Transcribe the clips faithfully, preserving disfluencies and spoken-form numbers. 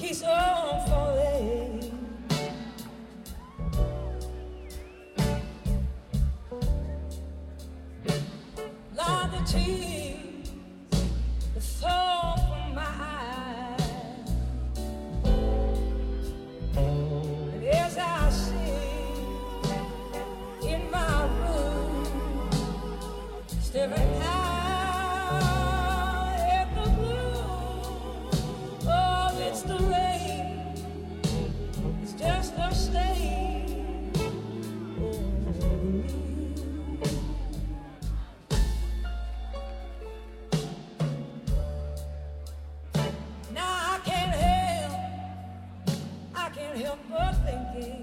keeps on falling. Lord, the tears that fall from my eyes, and as I sit in my room, staring out at the blue, oh, it's the rain, it's just a stain over me. Now I can't help, I can't help but thinking,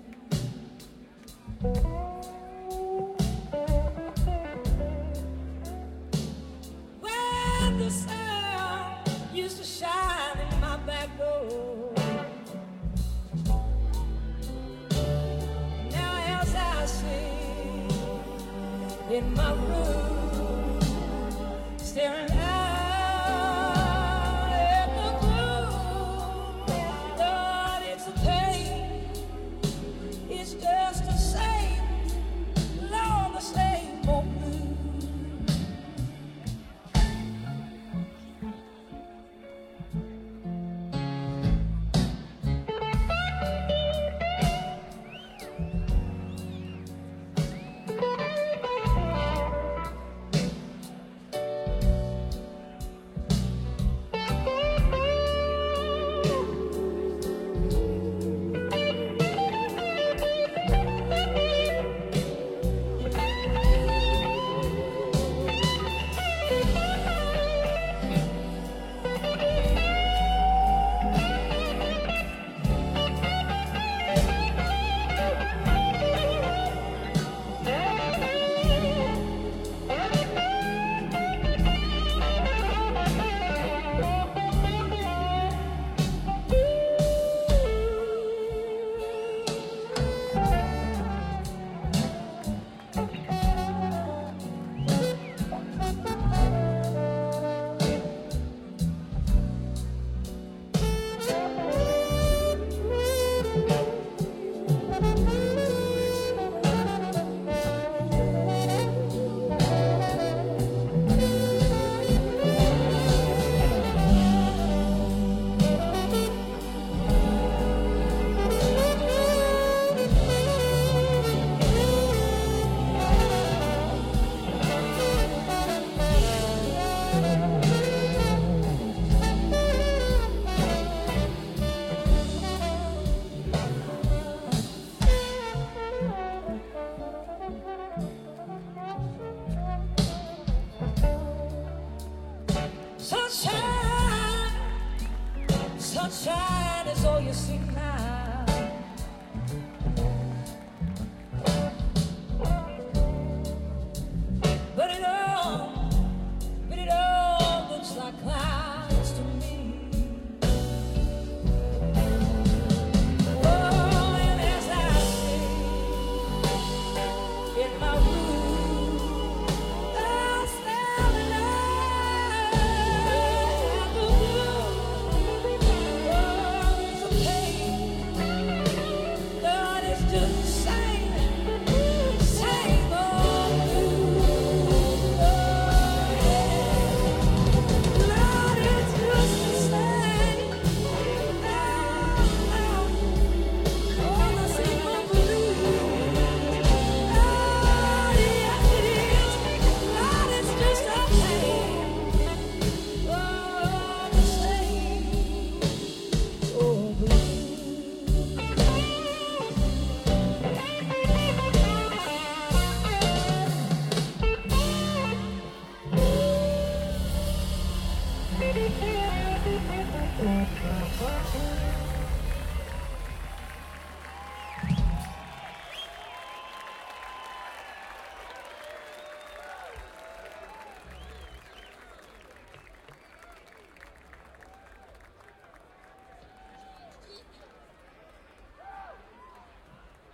when the sun used to shine in my back door, now as I sit in my room, staring out at the gloom, Lord, it's a pain, it's just the same, Lord, the same old blues. Sunshine, sunshine is all you see now. But it all, but it all looks like clouds to me. Oh, and as I sit in my room, I'm staring at the blue. Oh, it's a pain, Lord, it's just the same, same old blues. Oh, yeah. Lord, it's just the same. Oh, oh, oh, the same old blues. Oh, yes, it is. Lord, it's just a pain. Oh, the same old blues. Thank you.